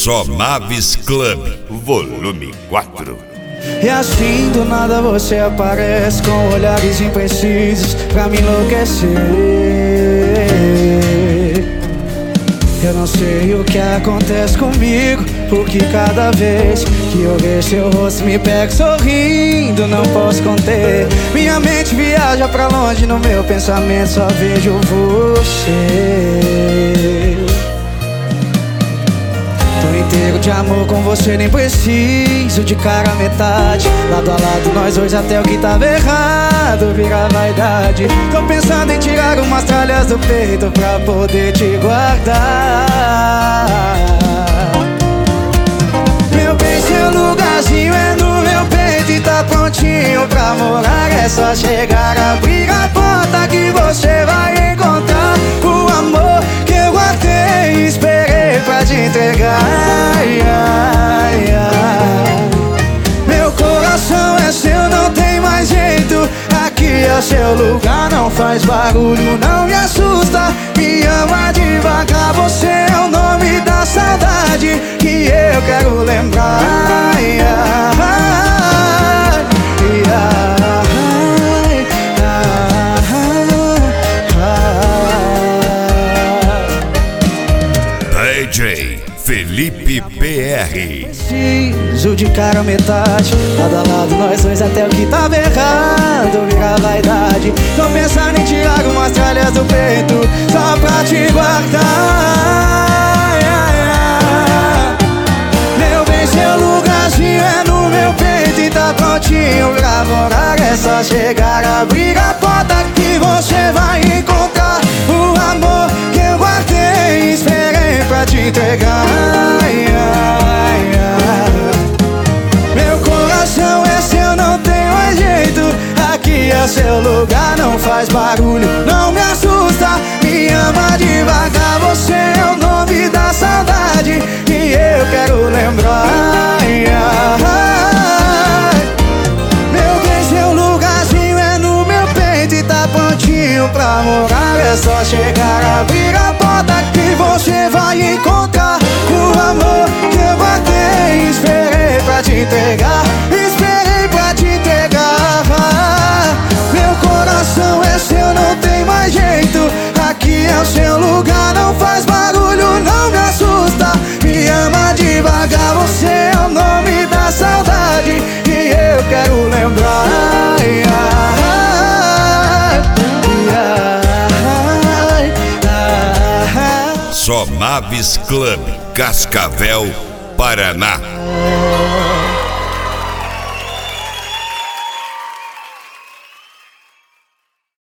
Só Naves Club, volume 4. E assim do nada você aparece com olhares imprecisos pra me enlouquecer. Eu não sei o que acontece comigo, porque cada vez que eu vejo seu rosto me pego sorrindo, não posso conter. Minha mente viaja pra longe, no meu pensamento só vejo você. Tô inteiro de amor com você, nem preciso de cara a metade. Lado a lado nós dois até o que tava errado vira vaidade. Tô pensando em tirar umas tralhas do peito pra poder te guardar. Meu bem, seu lugarzinho é no meu peito e tá prontinho pra morar. É só chegar, abrir a porta que você vai encontrar o amor que eu guardei e esperei pra te entregar. Meu coração é seu, não tem mais jeito. Aqui é o seu lugar, não faz barulho, não me assusta. Me ama devagar, você é o nome da saudade que eu quero lembrar. DJ Felipe PR. Preciso de cara a metade. Lado a lado nós dois até o que tava errado vira vaidade. Tô pensando em tirar umas tralhas do peito só pra te guardar. Meu bem, seu lugarzinho é no meu peito e tá prontinho pra morar. É só chegar, abrir a porta que você vai encontrar o amor que eu guardei e esperei pra te entregar. Meu coração é seu, não tem mais jeito. Aqui é o seu lugar, não faz barulho, não me assusta. Me ama devagar, você é o nome da saudade que eu quero lembrar. Meu bem, seu lugarzinho é no meu peito e tá prontinho pra morar. É só chegar, abrir a porta que você vai encontrar o amor que eu guardei e esperei pra te entregar. Esperei pra te entregar. Meu coração é seu, não tem mais jeito. Aqui é o seu lugar, não faz barulho, não me assusta. Me ama devagar, você é o nome da saudade que eu quero lembrar. Só Naves Club, Cascavel, Paraná.